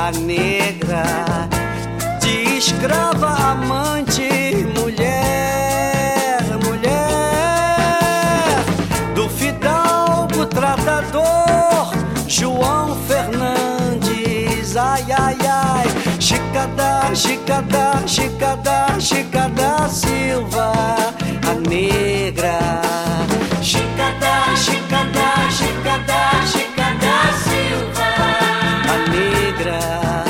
a negra, de escrava, amante, mulher, mulher, do fidalgo tratador João Fernandes, ai, ai, ai, Chicada, Chicada, Chicada, Chicada Silva, a negra. Chicada, Chicada, Chicada, Chicada Silva, a negra.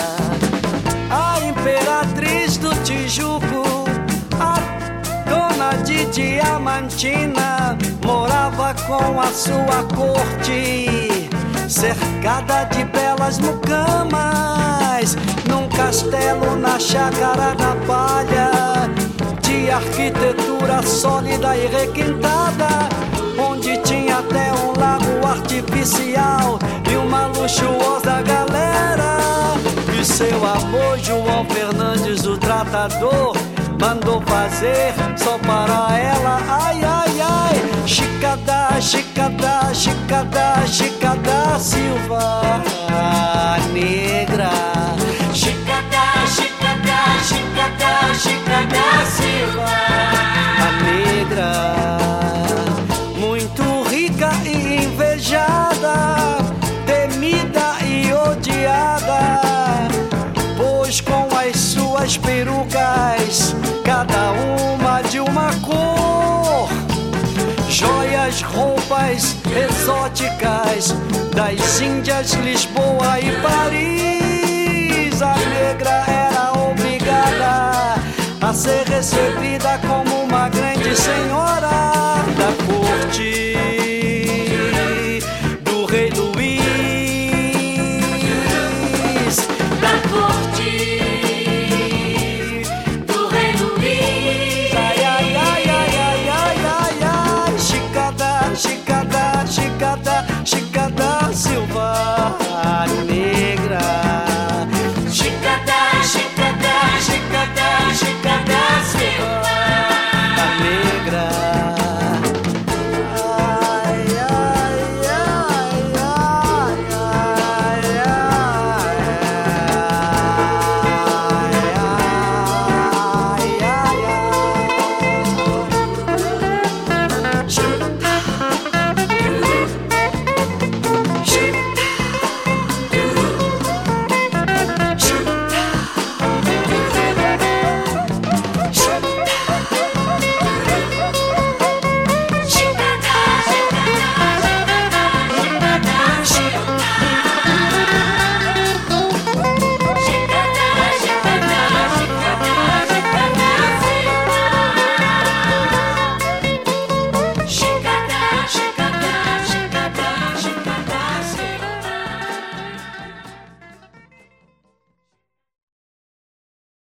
A imperatriz do Tijuco, a dona de Diamantina, morava com a sua corte, cercada de belas mucamas, num castelo na chácara da palha, de arquitetura sólida e requintada, onde tinha até um lago artificial e uma luxuosa galera. E seu amor João Fernandes, o tratador, mandou fazer só para ela. Ai, ai, ai, Chicada, Chicada, Chicada, Chicada Silva, a negra. Chicada, Chicada, Chicada, Chicada Silva, a negra. Muito rica e invejada, temida e odiada, pois com as suas perucas, cada uma de uma cor, joias, roupas exóticas das Índias, Lisboa e Paris, a negra era obrigada a ser recebida como uma grande senhora,